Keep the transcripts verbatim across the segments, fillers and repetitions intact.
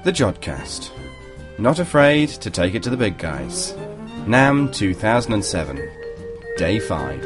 The Jodcast. Not afraid to take it to the big guys. NAMM two thousand seven. Day five.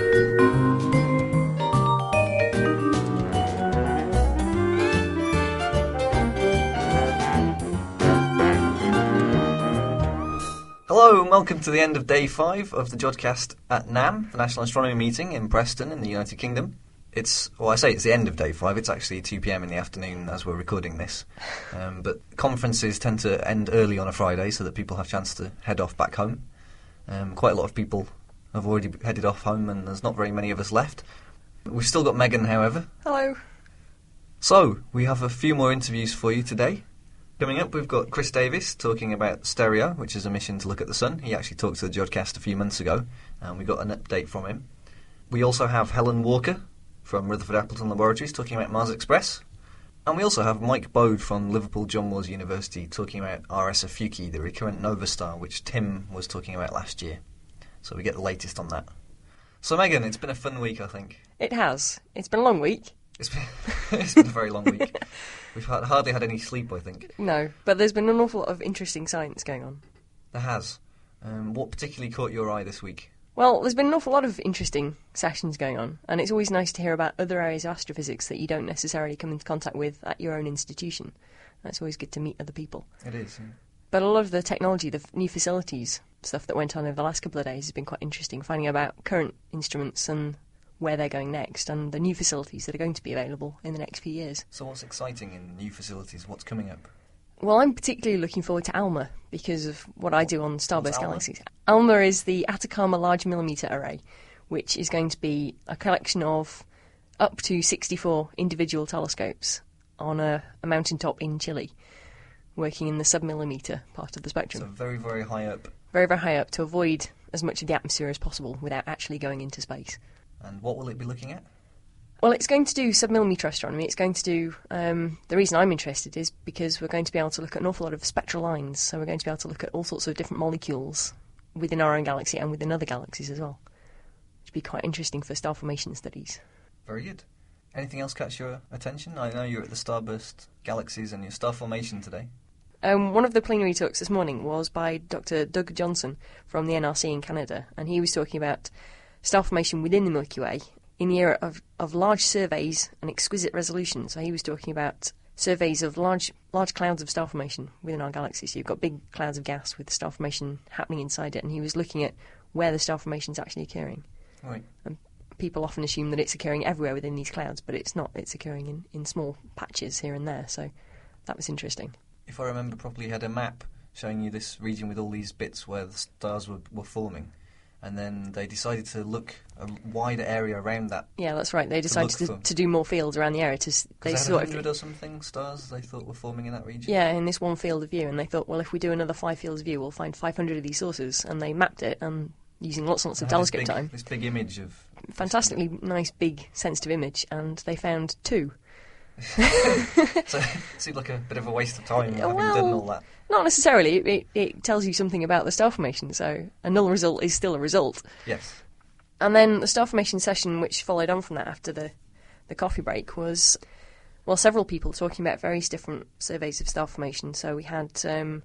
Hello and welcome to the end of Day five of the Jodcast at NAMM, the National Astronomy Meeting in Preston in the United Kingdom. It's, well, I say it's the end of Day five, it's actually two p.m. in the afternoon as we're recording this. Um, but conferences tend to end early on a Friday so that people have a chance to head off back home. Um, quite a lot of people have already headed off home and there's not very many of us left. We've still got Megan, however. Hello. So, we have a few more interviews for you today. Coming up, we've got Chris Davis talking about STEREO, which is a mission to look at the Sun. He actually talked to the Jodcast a few months ago, and we got an update from him. We also have Helen Walker from Rutherford Appleton Laboratories talking about Mars Express. And we also have Mike Bode from Liverpool John Moores University talking about R S Ophiuchi, the recurrent nova star, which Tim was talking about last year. So we get the latest on that. So Megan, it's been a fun week, I think. It has. It's been a long week. It's been, it's been a very long week. We've had, hardly had any sleep, I think. No, but there's been an awful lot of interesting science going on. There has. Um, what particularly caught your eye this week? Well, there's been an awful lot of interesting sessions going on, and it's always nice to hear about other areas of astrophysics that you don't necessarily come into contact with at your own institution. That's always good to meet other people. It is, yeah. But a lot of the technology, the f- new facilities, stuff that went on over the last couple of days has been quite interesting, finding out about current instruments and where they're going next, and the new facilities that are going to be available in the next few years. So what's exciting in new facilities? What's coming up? Well, I'm particularly looking forward to ALMA because of what I do on Starburst What's ALMA? Galaxies. ALMA is the Atacama Large Millimetre Array, which is going to be a collection of up to sixty-four individual telescopes on a, a mountaintop in Chile, working in the sub-millimetre part of the spectrum. So very, very high up. Very, very high up to avoid as much of the atmosphere as possible without actually going into space. And what will it be looking at? Well, it's going to do sub-millimetre astronomy. It's going to do... Um, the reason I'm interested is because we're going to be able to look at an awful lot of spectral lines. So we're going to be able to look at all sorts of different molecules within our own galaxy and within other galaxies as well. Which would be quite interesting for star formation studies. Very good. Anything else catch your attention? I know you're at the Starburst Galaxies and your star formation today. Um, one of the plenary talks this morning was by Doctor Doug Johnson from the N R C in Canada, and he was talking about star formation within the Milky Way in the era of, of large surveys and exquisite resolution. So he was talking about surveys of large large clouds of star formation within our galaxy. So you've got big clouds of gas with star formation happening inside it, and he was looking at where the star formation is actually occurring. Right. And people often assume that it's occurring everywhere within these clouds, but it's not. It's occurring in, in small patches here and there. So that was interesting. If I remember properly, you had a map showing you this region with all these bits where the stars were, were forming. And then they decided to look a wider area around that. Yeah, that's right. They decided to, to, to do more fields around the area. To s- they they had sort a hundred of or something stars they thought were forming in that region. Yeah, in this one field of view, and they thought, well, if we do another five fields of view, we'll find five hundred of these sources. And they mapped it, and using lots and lots of They had telescope this big, time, this big image of fantastically nice, big, sensitive image, and they found two. So it seemed like a bit of a waste of time having Well, done all that. Not necessarily. It, it, it tells you something about the star formation, so a null result is still a result. Yes. And then the star formation session, which followed on from that after the, the coffee break, was, well, several people talking about various different surveys of star formation. So we had um,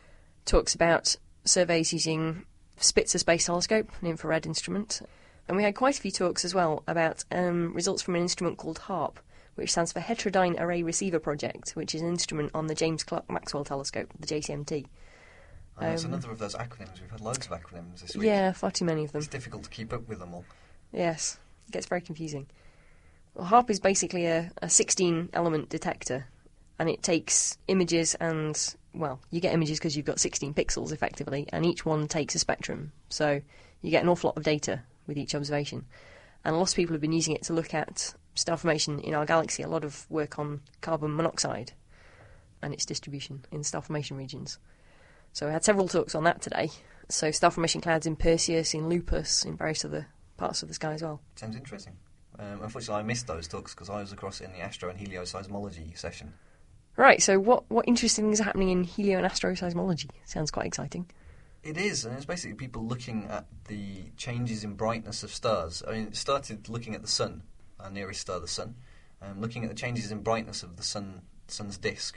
talks about surveys using Spitzer Space Telescope, an infrared instrument. And we had quite a few talks as well about um, results from an instrument called HARP, which stands for Heterodyne Array Receiver Project, which is an instrument on the James Clerk Maxwell Telescope, the J C M T. And that's Um, another of those acronyms. We've had loads of acronyms this week. Yeah, far too many of them. It's difficult to keep up with them all. Yes, it gets very confusing. Well, HARP is basically a, a sixteen-element detector, and it takes images and, well, you get images because you've got sixteen pixels, effectively, and each one takes a spectrum. So you get an awful lot of data with each observation. And lots of people have been using it to look at star formation in our galaxy, a lot of work on carbon monoxide and its distribution in star formation regions. So we had several talks on that today. So star formation clouds in Perseus, in Lupus, in various other parts of the sky as well. Sounds interesting. Um, unfortunately, I missed those talks because I was across in the astro and helioseismology session. Right, so what, what interesting things are happening in helio and astroseismology? Sounds quite exciting. It is, and it's basically people looking at the changes in brightness of stars. I mean, it started looking at the sun, our nearest star, the sun, um, looking at the changes in brightness of the sun, sun's disk,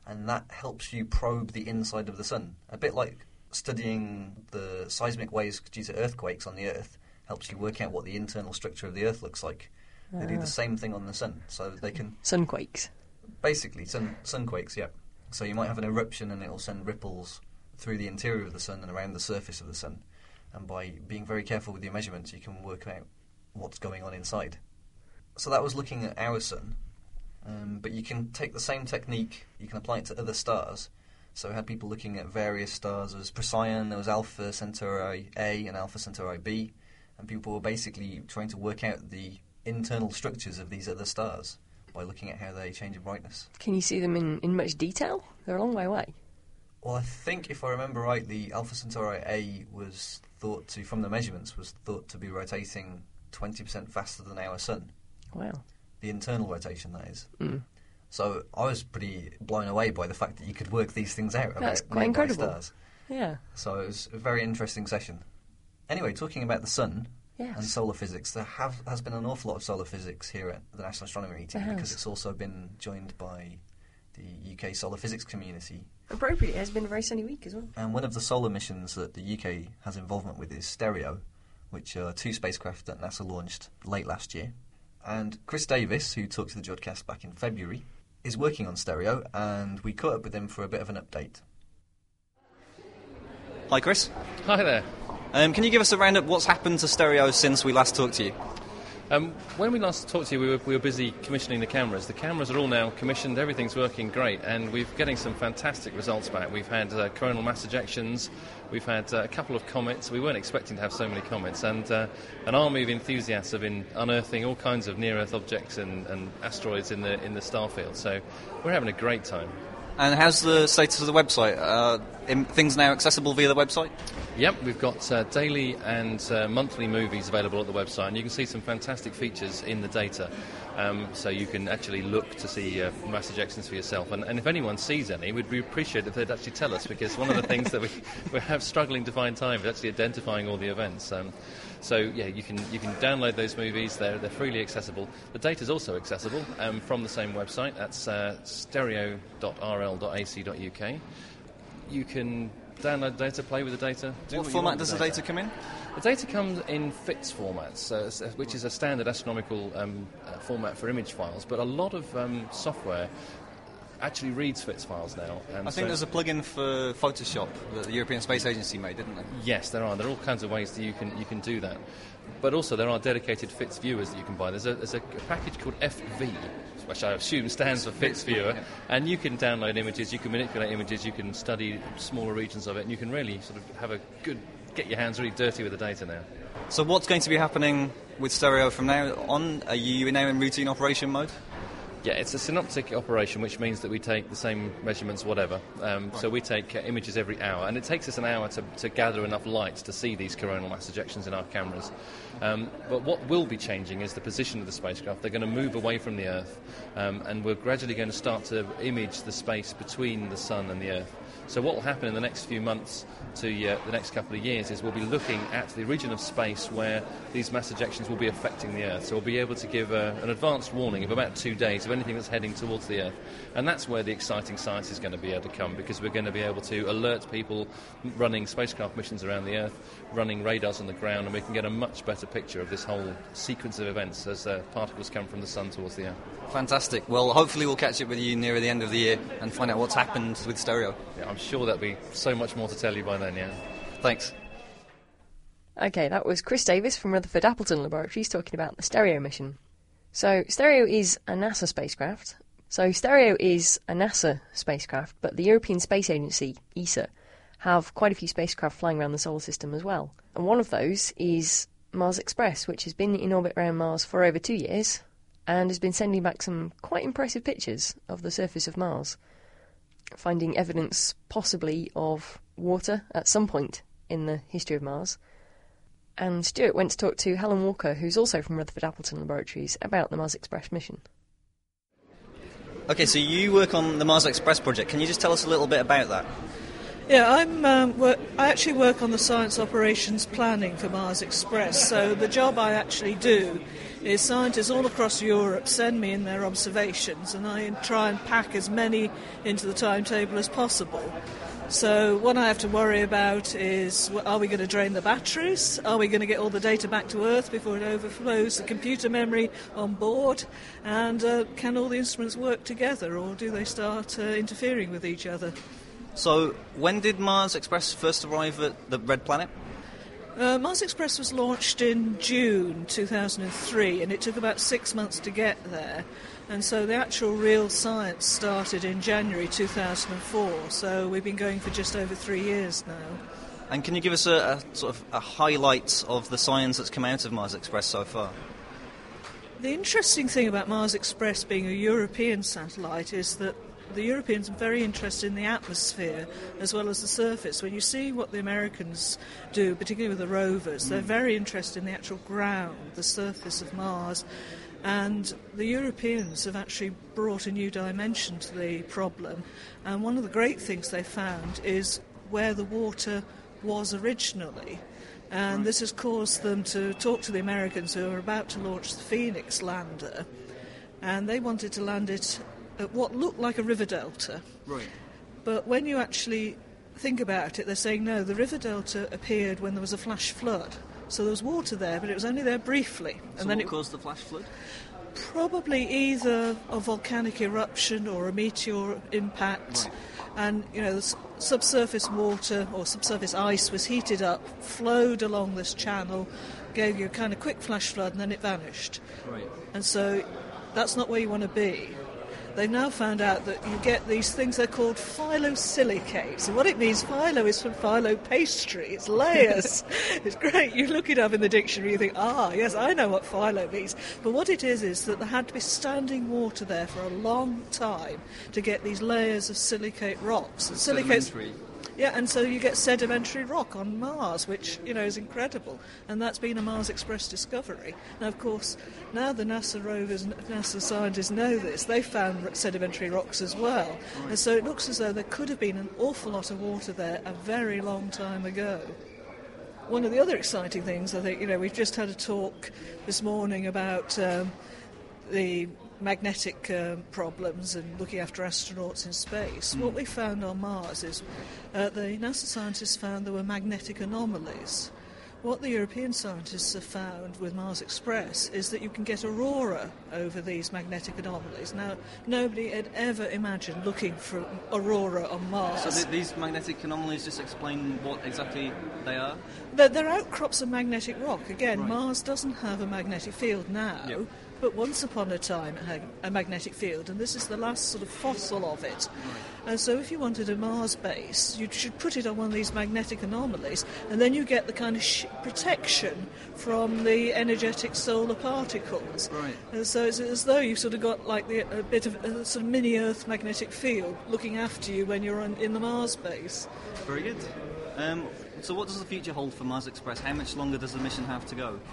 and that helps you probe the inside of the sun. A bit like studying the seismic waves due to earthquakes on the Earth helps you work out what the internal structure of the Earth looks like. Ah. They do the same thing on the sun, so they can... Sunquakes. Basically, sun, sunquakes, yeah. So you might have an eruption and it'll send ripples through the interior of the sun and around the surface of the sun. And by being very careful with your measurements, you can work out what's going on inside. So that was looking at our sun, um, but you can take the same technique, you can apply it to other stars. So we had people looking at various stars. There was Procyon, there was Alpha Centauri A and Alpha Centauri B, and people were basically trying to work out the internal structures of these other stars by looking at how they change in brightness. Can you see them in, in much detail? They're a long way away. Well, I think, if I remember rightly, Alpha Centauri A was thought to, from the measurements, was thought to be rotating twenty percent faster than our sun. Wow. The internal rotation, that is. Mm. So I was pretty blown away by the fact that you could work these things out That's about quite incredible. Stars. Yeah. So it was a very interesting session. Anyway, talking about the sun yes. and solar physics, there have, has been an awful lot of solar physics here at the National Astronomy Meeting because it's also been joined by the U K solar physics community. Appropriately, it has been a very sunny week as well. And one of the solar missions that the U K has involvement with is STEREO, which are two spacecraft that NASA launched late last year. And Chris Davis, who talked to the Jodcast back in February, is working on STEREO, and we caught up with him for a bit of an update. Hi, Chris. Hi there. Um, can you give us a roundup? What's happened to STEREO since we last talked to you? Um, when we last talked to you, we were, we were busy commissioning the cameras. The cameras are all now commissioned, everything's working great, and we're getting some fantastic results back. We've had uh, coronal mass ejections, we've had uh, a couple of comets. We weren't expecting to have so many comets, and uh, an army of enthusiasts have been unearthing all kinds of near-Earth objects and, and asteroids in the in the star field. So we're having a great time. And how's the status of the website? Uh, in, things now accessible via the website? Yep, we've got uh, daily and uh, monthly movies available at the website, and you can see some fantastic features in the data. Um, so you can actually look to see uh, mass ejections for yourself. And, and if anyone sees any, we'd we appreciate if they'd actually tell us, because one of the things that we, we're have struggling to find time is actually identifying all the events. Um, so yeah, you can you can download those movies. They're they're freely accessible. The data is also accessible um, from the same website. That's uh, stereo dot r l dot a c dot u k. You can download data, play with the data. Do what, what format does the data. data come in? The data comes in F I T S formats, uh, which is a standard astronomical um, uh, format for image files, but a lot of um, software actually reads F I T S files now. I think so there's a plugin for Photoshop that the European Space Agency made, didn't they? Yes, there are. There are all kinds of ways that you can you can do that. But also there are dedicated F I T S viewers that you can buy. There's a, there's a package called F V, which I assume stands for F I T S viewer, yeah. And you can download images, you can manipulate images, you can study smaller regions of it, and you can really sort of have a good, get your hands really dirty with the data now. So what's going to be happening with STEREO from now on? Are you now in routine operation mode? Yeah, it's a synoptic operation, which means that we take the same measurements, whatever. Um, right. So we take uh, images every hour, and it takes us an hour to, to gather enough light to see these coronal mass ejections in our cameras. Um, but what will be changing is the position of the spacecraft. They're going to move away from the Earth, um, and we're gradually going to start to image the space between the Sun and the Earth. So what will happen in the next few months to uh, the next couple of years is we'll be looking at the region of space where these mass ejections will be affecting the Earth. So we'll be able to give a, an advanced warning of about two days of anything that's heading towards the Earth. And that's where the exciting science is going to be able to come, because we're going to be able to alert people running spacecraft missions around the Earth, running radars on the ground, and we can get a much better picture of this whole sequence of events as uh, particles come from the Sun towards the Earth. Fantastic. Well, hopefully we'll catch up with you near the end of the year and find out what's happened with STEREO. Yeah, I'm sure there'll be so much more to tell you by then, yeah. Thanks. Okay, that was Chris Davis from Rutherford Appleton Laboratories talking about the STEREO mission. So, STEREO is a NASA spacecraft. So, STEREO is a NASA spacecraft, but the European Space Agency, E S A, have quite a few spacecraft flying around the solar system as well. And one of those is Mars Express, which has been in orbit around Mars for over two years and has been sending back some quite impressive pictures of the surface of Mars, finding evidence possibly of water at some point in the history of Mars. And Stuart went to talk to Helen Walker, who's also from Rutherford Appleton Laboratories, about the Mars Express mission. Okay, so you work on the Mars Express project. Can you just tell us a little bit about that? Yeah, I'm. Um, work, I actually work on the science operations planning for Mars Express. So the job I actually do is scientists all across Europe send me in their observations, and I try and pack as many into the timetable as possible. So what I have to worry about is, are we going to drain the batteries? Are we going to get all the data back to Earth before it overflows the computer memory on board? And uh, can all the instruments work together, or do they start uh, interfering with each other? So, when did Mars Express first arrive at the Red Planet? Uh, Mars Express was launched in June two thousand three, and it took about six months to get there. And so the actual real science started in January two thousand four, so we've been going for just over three years now. And can you give us a, a sort of a highlight of the science that's come out of Mars Express so far? The interesting thing about Mars Express being a European satellite is that the Europeans are very interested in the atmosphere as well as the surface. When you see what the Americans do, particularly with the rovers, mm. they're very interested in the actual ground, the surface of Mars. And the Europeans have actually brought a new dimension to the problem. And one of the great things they found is where the water was originally. And right. this has caused them to talk to the Americans, who are about to launch the Phoenix lander. And they wanted to land it at what looked like a river delta. Right. But when you actually think about it, they're saying, no, the river delta appeared when there was a flash flood. So there was water there, but it was only there briefly. And so then what it caused the flash flood? Probably either a volcanic eruption or a meteor impact. Right. And, you know, the subsurface water or subsurface ice was heated up, flowed along this channel, gave you a kind of quick flash flood, and then it vanished. Right. And so that's not where you want to be. They've now found out that you get these things, they're called phyllosilicates. And what it means, phyllo is from phyllo pastry, it's layers. It's great. You look it up in the dictionary, you think, ah, yes, I know what phyllo means. But what it is, is that there had to be standing water there for a long time to get these layers of silicate rocks. And silicates, yeah, and so you get sedimentary rock on Mars, which, you know, is incredible. And that's been a Mars Express discovery. Now, of course, now the NASA rovers and NASA scientists know this. They found sedimentary rocks as well. Right. And so it looks as though there could have been an awful lot of water there a very long time ago. One of the other exciting things, I think, you know, we've just had a talk this morning about um, the magnetic um, problems and looking after astronauts in space. Mm. What we found on Mars is uh, the NASA scientists found there were magnetic anomalies. What the European scientists have found with Mars Express is that you can get aurora over these magnetic anomalies. Now, nobody had ever imagined looking for aurora on Mars. So th- these magnetic anomalies just explain what exactly they are? They're, they're outcrops of magnetic rock. Again, right. Mars doesn't have a magnetic field now. Yep. But once upon a time it had a magnetic field, and this is the last sort of fossil of it. Right. And so if you wanted a Mars base, you should put it on one of these magnetic anomalies, and then you get the kind of sh- protection from the energetic solar particles. Right. And so it's as though you've sort of got like the, a bit of a sort of mini-Earth magnetic field looking after you when you're on, in the Mars base. Very good. Um, so what does the future hold for Mars Express? How much longer does the mission have to go?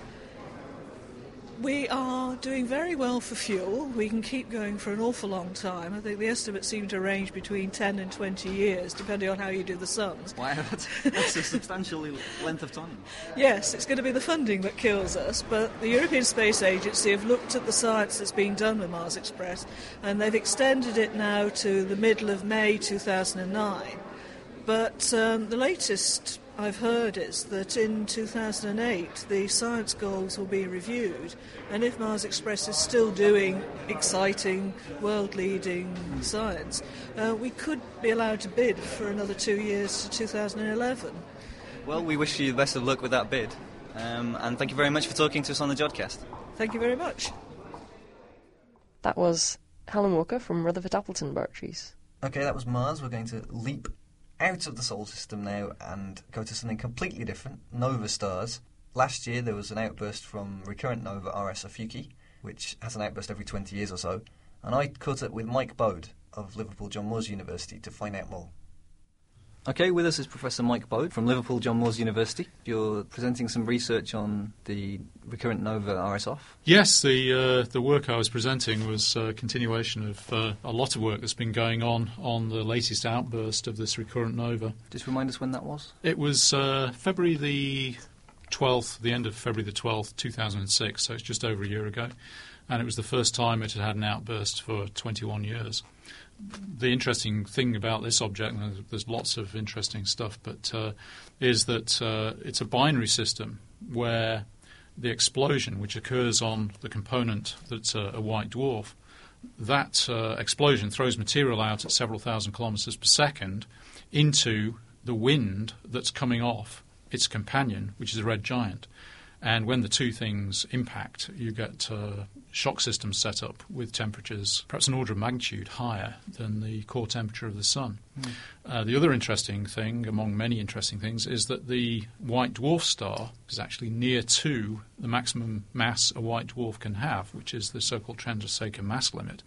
We are doing very well for fuel. We can keep going for an awful long time. I think the estimates seem to range between ten and twenty years, depending on how you do the sums. Wow, that's, that's a substantial length of time. Yes, it's going to be the funding that kills us, but the European Space Agency have looked at the science that's being done with Mars Express, and they've extended it now to the middle of May two thousand nine. But um, the latest I've heard is that in two thousand eight the science goals will be reviewed, and if Mars Express is still doing exciting, world-leading science, uh, we could be allowed to bid for another two years to two thousand eleven. Well, we wish you the best of luck with that bid, um, and thank you very much for talking to us on the Jodcast. Thank you very much. That was Helen Walker from Rutherford Appleton Laboratories. Okay, that was Mars. We're going to leap out of the solar system now and go to something completely different, nova stars. Last year there was an outburst from recurrent nova R S Ophiuchi, which has an outburst every twenty years or so, and I caught up with Mike Bode of Liverpool John Moores University to find out more. Okay, with us is Professor Mike Bode from Liverpool John Moores University. You're presenting some research on the recurrent nova R S O F. Yes, the uh, the work I was presenting was a continuation of uh, a lot of work that's been going on on the latest outburst of this recurrent nova. Just remind us when that was. It was uh, February the twelfth, the end of February the twelfth, two thousand six, so it's just over a year ago. And it was the first time it had had an outburst for twenty-one years. The interesting thing about this object, and there's lots of interesting stuff, but uh, is that uh, it's a binary system where the explosion, which occurs on the component that's a, a white dwarf, that uh, explosion throws material out at several thousand kilometres per second into the wind that's coming off its companion, which is a red giant. And when the two things impact, you get uh, shock systems set up with temperatures perhaps an order of magnitude higher than the core temperature of the Sun. Mm. Uh, the other interesting thing, among many interesting things, is that the white dwarf star is actually near to the maximum mass a white dwarf can have, which is the so-called Chandrasekhar mass limit.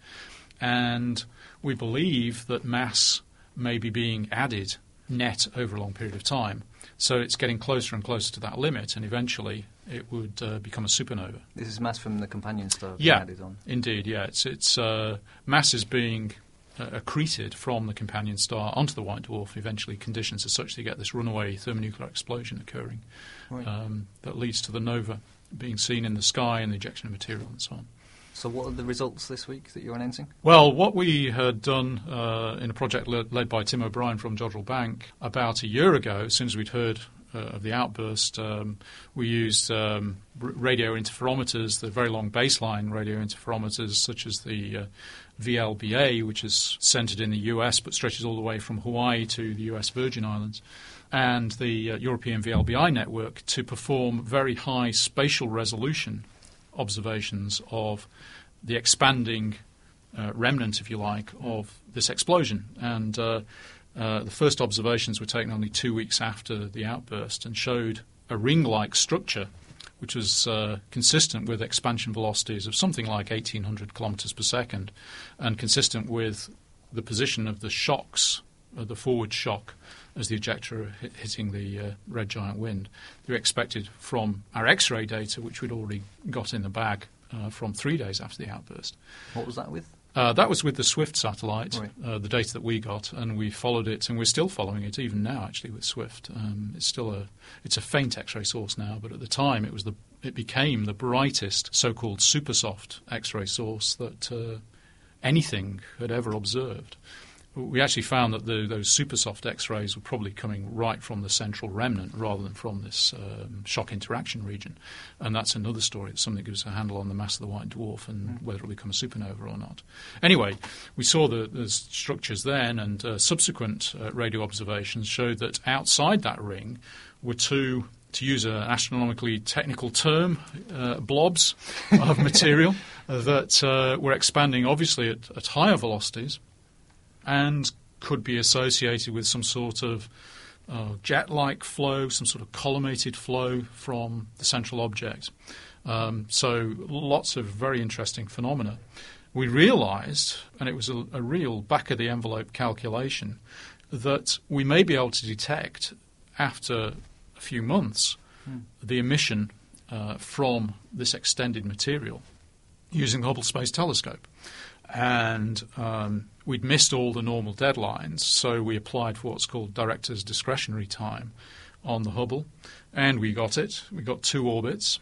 And we believe that mass may be being added net over a long period of time. So it's getting closer and closer to that limit, and eventually it would uh, become a supernova. This is mass from the companion star yeah, added on. Indeed, yeah. It's, it's uh, mass is being uh, accreted from the companion star onto the white dwarf. Eventually conditions are such that you get this runaway thermonuclear explosion occurring right. um, that leads to the nova being seen in the sky and the ejection of material and so on. So what are the results this week that you're announcing? Well, what we had done uh, in a project led, led by Tim O'Brien from Jodrell Bank about a year ago, as soon as we'd heard uh, of the outburst, um, we used um, r- radio interferometers, the very long baseline radio interferometers, such as the uh, V L B A, which is centred in the U S but stretches all the way from Hawaii to the U S Virgin Islands, and the uh, European V L B I network to perform very high spatial resolution observations of the expanding uh, remnant, if you like, of this explosion. And uh, uh, the first observations were taken only two weeks after the outburst and showed a ring-like structure which was uh, consistent with expansion velocities of something like eighteen hundred kilometres per second and consistent with the position of the shocks, uh, the forward shock, as the ejector hit, hitting the uh, red giant wind. They were expected from our X-ray data, which we'd already got in the bag uh, from three days after the outburst. What was that with? Uh, that was with the SWIFT satellite, right. uh, the data that we got, and we followed it, and we're still following it even now, actually, with SWIFT. Um, it's still a it's a faint X-ray source now, but at the time it was the it became the brightest so-called super soft X-ray source that uh, anything had ever observed. We actually found that the, those super soft X-rays were probably coming right from the central remnant rather than from this um, shock interaction region. And that's another story. It's something that gives us a handle on the mass of the white dwarf and mm. whether it will become a supernova or not. Anyway, we saw the, the structures then, and uh, subsequent uh, radio observations showed that outside that ring were two, to use an astronomically technical term, uh, blobs of material that uh, were expanding obviously at, at higher velocities and could be associated with some sort of uh, jet-like flow, some sort of collimated flow from the central object. Um, so lots of very interesting phenomena. We realised, and it was a, a real back-of-the-envelope calculation, that we may be able to detect, after a few months, hmm. the emission uh, from this extended material using the Hubble Space Telescope. And um, we'd missed all the normal deadlines, so we applied for what's called director's discretionary time on the Hubble, and we got it. We got two orbits,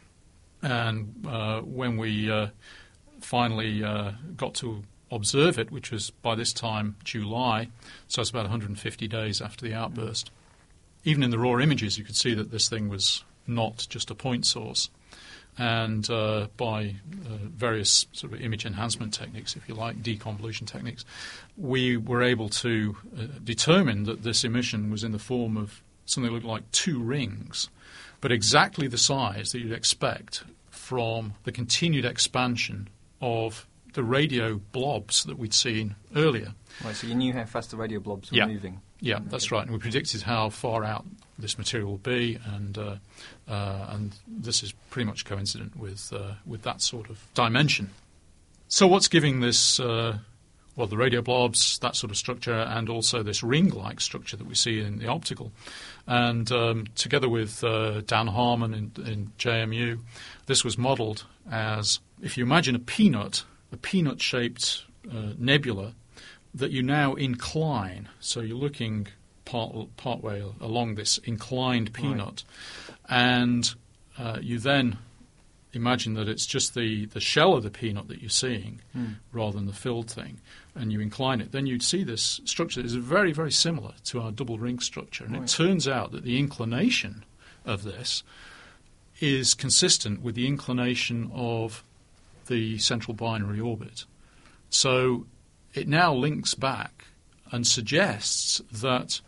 and uh, when we uh, finally uh, got to observe it, which was by this time July, so it's about one hundred fifty days after the outburst, even in the raw images you could see that this thing was not just a point source. And uh, by uh, various sort of image enhancement techniques, if you like, deconvolution techniques, we were able to uh, determine that this emission was in the form of something that looked like two rings, but exactly the size that you'd expect from the continued expansion of the radio blobs that we'd seen earlier. Right, so you knew how fast the radio blobs were yeah. moving. Yeah, that's right. And we predicted how far out this material will be, and uh, uh, and this is pretty much coincident with uh, with that sort of dimension. So what's giving this uh, well, the radio blobs, that sort of structure, and also this ring-like structure that we see in the optical. And um, together with uh, Dan Harmon in, in J M U, this was modelled as, if you imagine a peanut, a peanut-shaped uh, nebula that you now incline. So you're looking part, part way along this inclined peanut. Right. And uh, you then imagine that it's just the, the shell of the peanut that you're seeing mm. rather than the filled thing, and you incline it. Then you'd see this structure that is very, very similar to our double ring structure. And right. it turns out that the inclination of this is consistent with the inclination of the central binary orbit. So it now links back and suggests that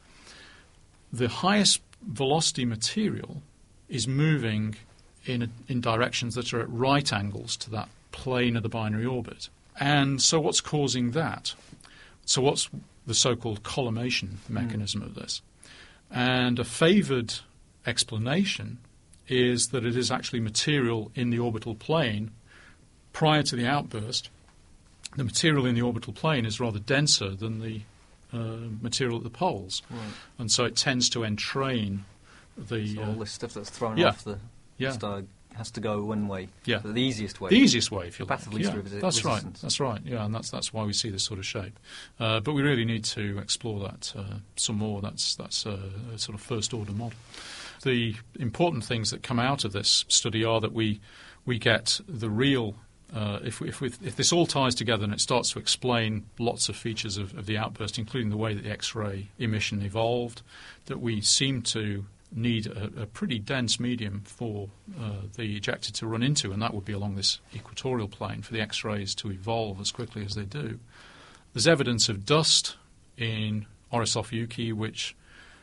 the highest velocity material is moving in, a, in directions that are at right angles to that plane of the binary orbit. And so what's causing that? So what's the so-called collimation mechanism mm. of this? And a favoured explanation is that it is actually material in the orbital plane prior to the outburst. The material in the orbital plane is rather denser than the uh, material at the poles. Right. And so it tends to entrain the... So all uh, this stuff that's thrown yeah, off the yeah. star has to go one way. Yeah. The easiest way. The easiest way, if you like. Path of least yeah, resi- that's resistance. right. That's right. Yeah, and that's that's why we see this sort of shape. Uh, but we really need to explore that uh, some more. That's that's a, a sort of first order model. The important things that come out of this study are that we we get the real. Uh, if, we, if, we, if this all ties together and it starts to explain lots of features of, of the outburst, including the way that the X-ray emission evolved, that we seem to need a, a pretty dense medium for uh, the ejector to run into, and that would be along this equatorial plane for the X-rays to evolve as quickly as they do. There's evidence of dust in Orisov-Yuki, which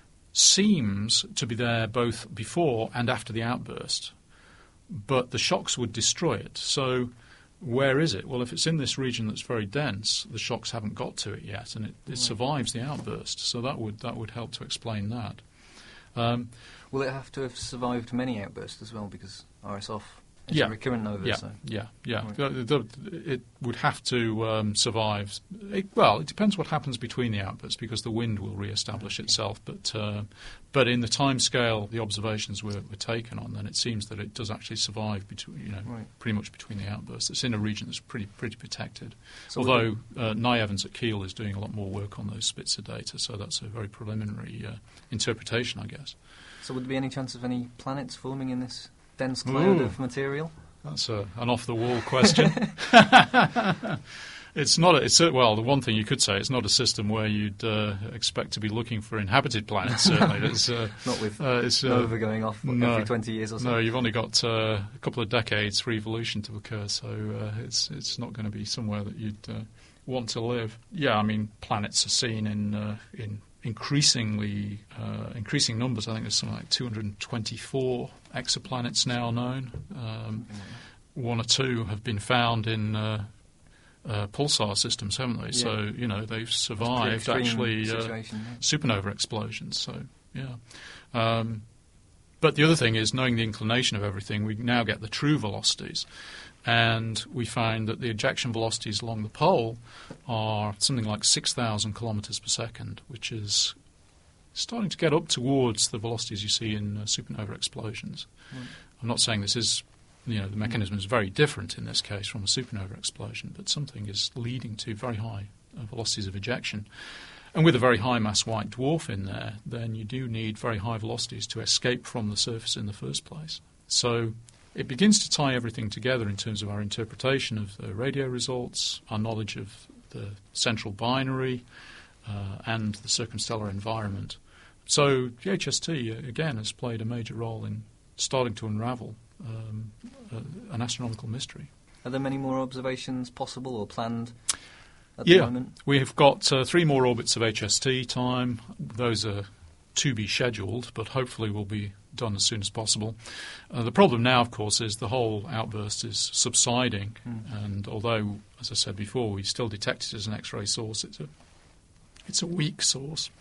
seems to be there both before and after the outburst, but the shocks would destroy it. So where is it? Well, if it's in this region that's very dense, the shocks haven't got to it yet, and it, it survives the outburst. So that would that would help to explain that. Um, Will it have to have survived many outbursts as well, because R S O F is yeah, a recurrent nova? Yeah, so. yeah, yeah. Right. The, the, it would have to um, survive. It, well, it depends what happens between the outbursts, because the wind will re-establish okay. itself. But uh, but in the time scale the observations were, were taken on, then it seems that it does actually survive between, you know, right. pretty much between the outbursts. It's in a region that's pretty pretty protected. So Although uh, Nye Evans at Kiel is doing a lot more work on those Spitzer data, so that's a very preliminary uh, interpretation, I guess. So would there be any chance of any planets forming in this dense cloud Ooh, of material? That's a, an off-the-wall question. It's not. A, it's a, well, the one thing you could say, it's not a system where you'd uh, expect to be looking for inhabited planets. Certainly, it's uh, not with uh, it's, uh, nova going off no, every twenty years or so. No, you've only got uh, a couple of decades for evolution to occur, so uh, it's it's not going to be somewhere that you'd uh, want to live. Yeah, I mean, planets are seen in uh, in increasingly uh, increasing numbers. I think there's something like two hundred twenty-four exoplanets now known. Um, one or two have been found in uh, uh, pulsar systems, haven't they? Yeah. So, you know, they've survived actually uh, yeah. supernova explosions. So, yeah. Um, but the other thing is, knowing the inclination of everything, we now get the true velocities. And we find that the ejection velocities along the pole are something like six thousand kilometres per second, which is starting to get up towards the velocities you see in uh, supernova explosions. Right. I'm not saying this is, you know, the mechanism is very different in this case from a supernova explosion, but something is leading to very high uh, velocities of ejection. And with a very high mass white dwarf in there, then you do need very high velocities to escape from the surface in the first place. So it begins to tie everything together in terms of our interpretation of the radio results, our knowledge of the central binary, uh, and the circumstellar environment. So the H S T, uh, again, has played a major role in starting to unravel um, uh, an astronomical mystery. Are there many more observations possible or planned at yeah, the moment? We've got uh, three more orbits of H S T time. Those are to be scheduled, but hopefully will be done as soon as possible. Uh, the problem now, of course, is the whole outburst is subsiding, mm. and although, as I said before, we still detect it as an X-ray source, it's a it's a weak source.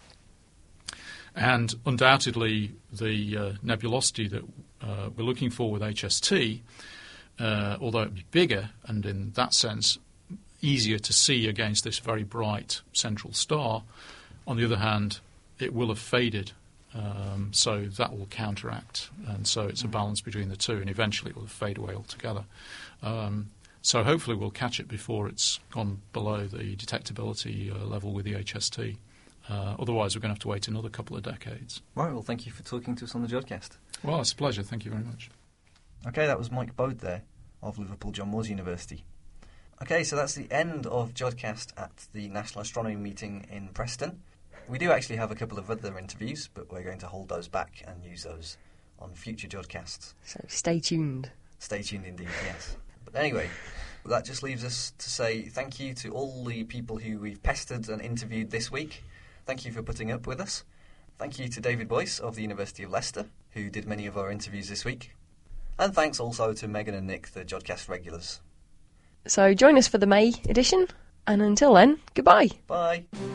And undoubtedly, the uh, nebulosity that uh, we're looking for with H S T, uh, although it would be bigger, and in that sense easier to see against this very bright central star. On the other hand, it will have faded, um, so that will counteract, and so it's a balance between the two, and eventually it will fade away altogether. Um, so hopefully we'll catch it before it's gone below the detectability uh, level with the H S T. Uh, otherwise, we're going to have to wait another couple of decades. Right, well, thank you for talking to us on the Jodcast. Well, it's a pleasure. Thank you very much. Okay, that was Mike Bode there, of Liverpool John Moores University. Okay, so that's the end of Jodcast at the National Astronomy Meeting in Preston. We do actually have a couple of other interviews, but we're going to hold those back and use those on future Jodcasts. So stay tuned. Stay tuned indeed, yes. But anyway, that just leaves us to say thank you to all the people who we've pestered and interviewed this week. Thank you for putting up with us. Thank you to David Boyce of the University of Leicester, who did many of our interviews this week. And thanks also to Megan and Nick, the Jodcast regulars. So join us for the May edition, and until then, goodbye. Bye.